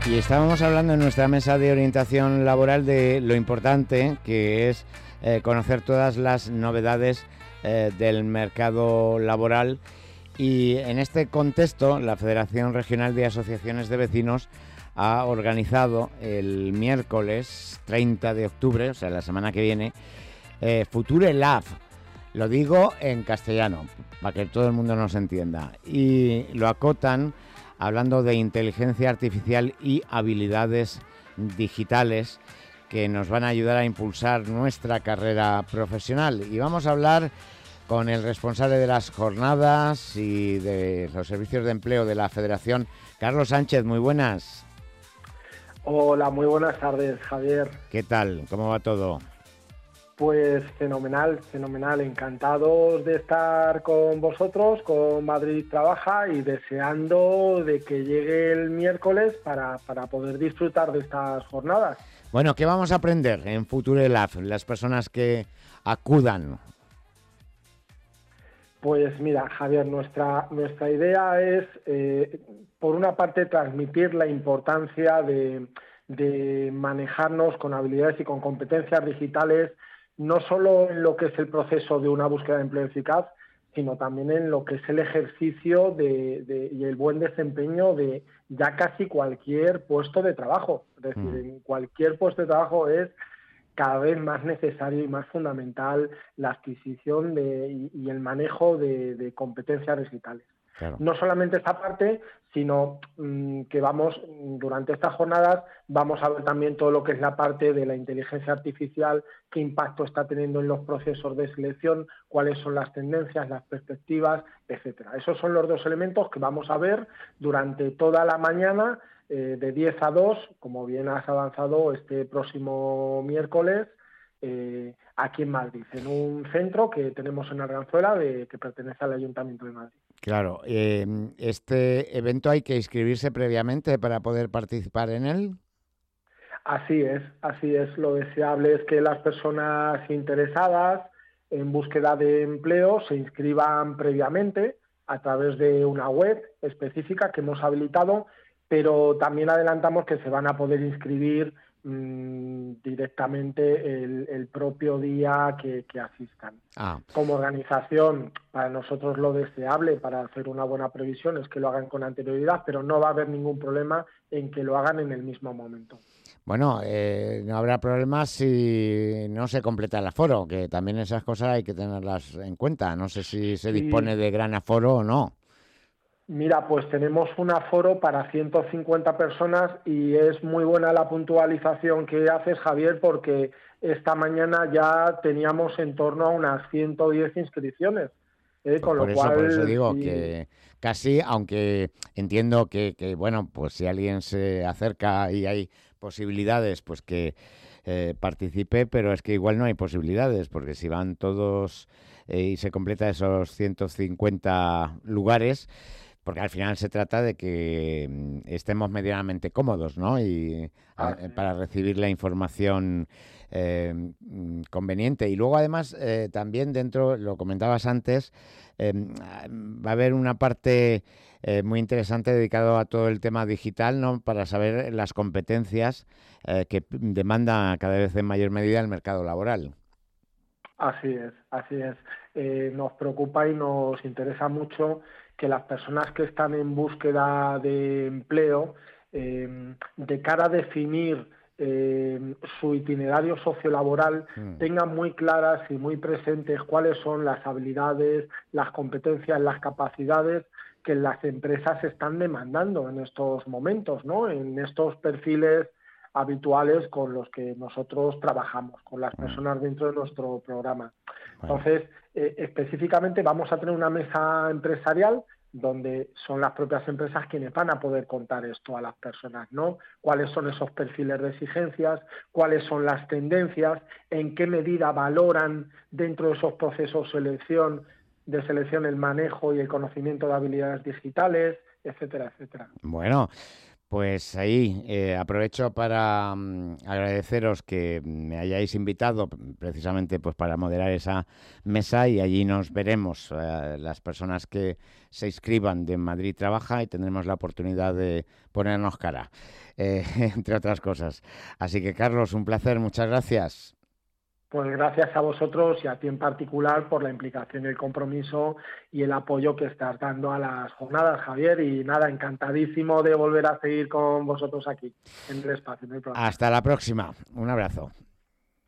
Y estábamos hablando en nuestra mesa de orientación laboral de lo importante que es conocer todas las novedades del mercado laboral, y en este contexto la Federación Regional de Asociaciones de Vecinos ha organizado el miércoles 30 de octubre, o sea la semana que viene, Future Lab. Lo digo en castellano para que todo el mundo nos entienda, y lo acotan hablando de inteligencia artificial y habilidades digitales que nos van a ayudar a impulsar nuestra carrera profesional. Y vamos a hablar con el responsable de las jornadas y de los servicios de empleo de la Federación, Carlos Sánchez. Muy buenas. Hola, muy buenas tardes, Javier. ¿Qué tal? ¿Cómo va todo? Pues fenomenal, encantados de estar con vosotros, con Madrid Trabaja, y deseando de que llegue el miércoles para poder disfrutar de estas jornadas. Bueno, ¿qué vamos a aprender en Future Lab, las personas que acudan? Pues mira, Javier, nuestra idea es, por una parte, transmitir la importancia de manejarnos con habilidades y con competencias digitales, no solo en lo que es el proceso de una búsqueda de empleo eficaz, sino también en lo que es el ejercicio y el buen desempeño de ya casi cualquier puesto de trabajo. Es decir, en cualquier puesto de trabajo es cada vez más necesario y más fundamental la adquisición y el manejo de competencias digitales. Claro. No solamente esta parte, sino que durante estas jornadas vamos a ver también todo lo que es la parte de la inteligencia artificial, qué impacto está teniendo en los procesos de selección, cuáles son las tendencias, las perspectivas, etcétera. Esos son los dos elementos que vamos a ver durante toda la mañana, de 10 a 2, como bien has avanzado, este próximo miércoles, aquí en Madrid, en un centro que tenemos en Arganzuela, que pertenece al Ayuntamiento de Madrid. Claro, ¿este evento hay que inscribirse previamente para poder participar en él? Así es. Lo deseable es que las personas interesadas en búsqueda de empleo se inscriban previamente a través de una web específica que hemos habilitado, pero también adelantamos que se van a poder inscribir directamente el propio día que asistan. Como organización, para nosotros lo deseable para hacer una buena previsión es que lo hagan con anterioridad, pero no va a haber ningún problema en que lo hagan en el mismo momento. Bueno, no habrá problema si no se completa el aforo, que también esas cosas hay que tenerlas en cuenta. No sé si se dispone de gran aforo o no. Mira, pues tenemos un aforo para 150 personas y es muy buena la puntualización que haces, Javier, porque esta mañana ya teníamos en torno a unas 110 inscripciones. Con lo cual, por eso digo sí, que casi, aunque entiendo que, bueno, pues si alguien se acerca y hay posibilidades, pues que participe, pero es que igual no hay posibilidades, porque si van todos y se completa esos 150 lugares, porque al final se trata de que estemos medianamente cómodos, ¿no? Y para recibir la información conveniente. Y luego, además, también dentro, lo comentabas antes, va a haber una parte muy interesante dedicado a todo el tema digital, ¿no? Para saber las competencias que demanda cada vez en mayor medida el mercado laboral. Así es. Nos preocupa y nos interesa mucho que las personas que están en búsqueda de empleo, de cara a definir su itinerario sociolaboral, tengan muy claras y muy presentes cuáles son las habilidades, las competencias, las capacidades que las empresas están demandando en estos momentos, ¿no? En estos perfiles habituales con los que nosotros trabajamos, con las personas dentro de nuestro programa. Entonces, específicamente vamos a tener una mesa empresarial donde son las propias empresas quienes van a poder contar esto a las personas, ¿no? Cuáles son esos perfiles de exigencias, cuáles son las tendencias, en qué medida valoran dentro de esos procesos de selección el manejo y el conocimiento de habilidades digitales, etcétera, etcétera. Bueno, Pues ahí aprovecho para agradeceros que me hayáis invitado precisamente pues para moderar esa mesa y allí nos veremos las personas que se inscriban de Madrid Trabaja y tendremos la oportunidad de ponernos cara, entre otras cosas. Así que Carlos, un placer, muchas gracias. Pues gracias a vosotros y a ti en particular por la implicación y el compromiso y el apoyo que estás dando a las jornadas, Javier. Y nada, encantadísimo de volver a seguir con vosotros aquí en el espacio, en el programa. Hasta la próxima. Un abrazo.